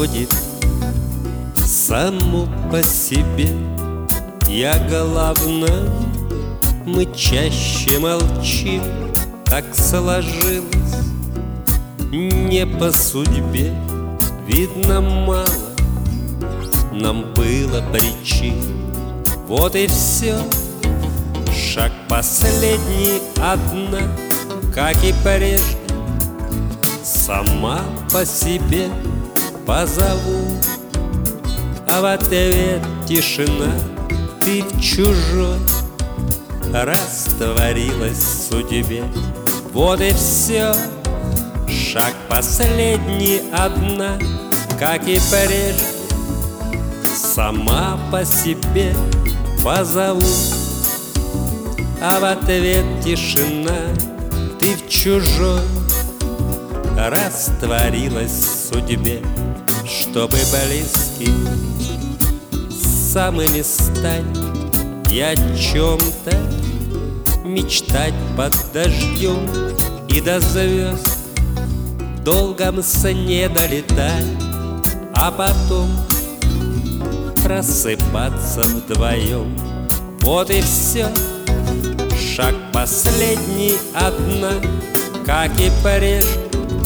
проходит само по себе. Я главное, мы чаще молчим, так сложилось не по судьбе. Видно, мало нам было причин. Вот и все. Шаг последний, одна, как и прежде, сама по себе позову, а в ответ тишина. Ты в чужой растворилась в судьбе. Вот и все. Шаг последний, одна, как и прежде, сама по себе позову, а в ответ тишина. Ты в чужой растворилась в судьбе. Чтобы близкий самыми стать и о чем-то мечтать под дождем, и до звезд в долгом сне долетать, а потом просыпаться вдвоем. Вот и все. Шаг последний, одна, как и прежде,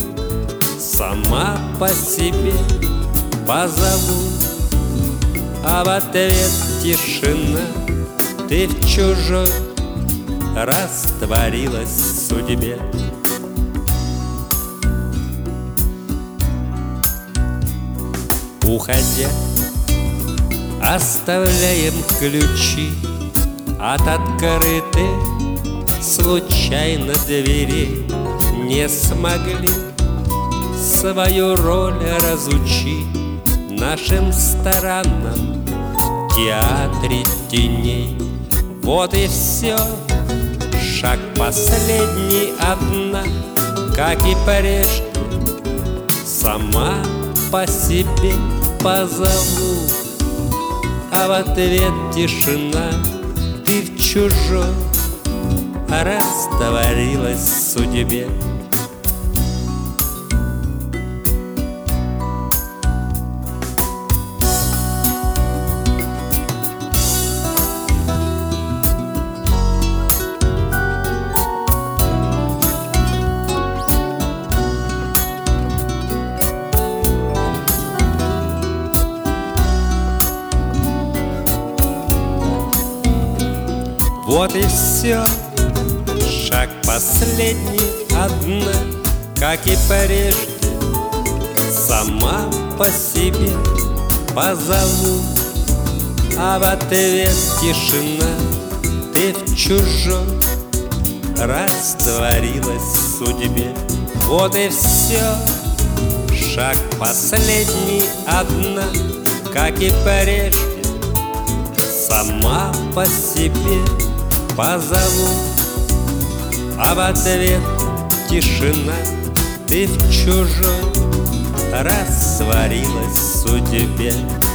сама по себе позову, а в ответ тишина. Ты в чужой растворилась в судьбе. Уходя, оставляем ключи от открытых случайно дверей. Не смогли свою роль разучить в нашем странном театре теней. Вот и все. Шаг последний, одна, как и прежде, сама по себе позову, а в ответ тишина. Ты в чужой растворилась в судьбе. Вот и все. Шаг последний, одна, как и прежде, сама по себе позову, а в ответ тишина. Ты в чужой растворилась в судьбе. Вот и все. Шаг последний, одна, как и прежде, сама по себе позову, а в ответ тишина. Ты в чужой растворилась в судьбе.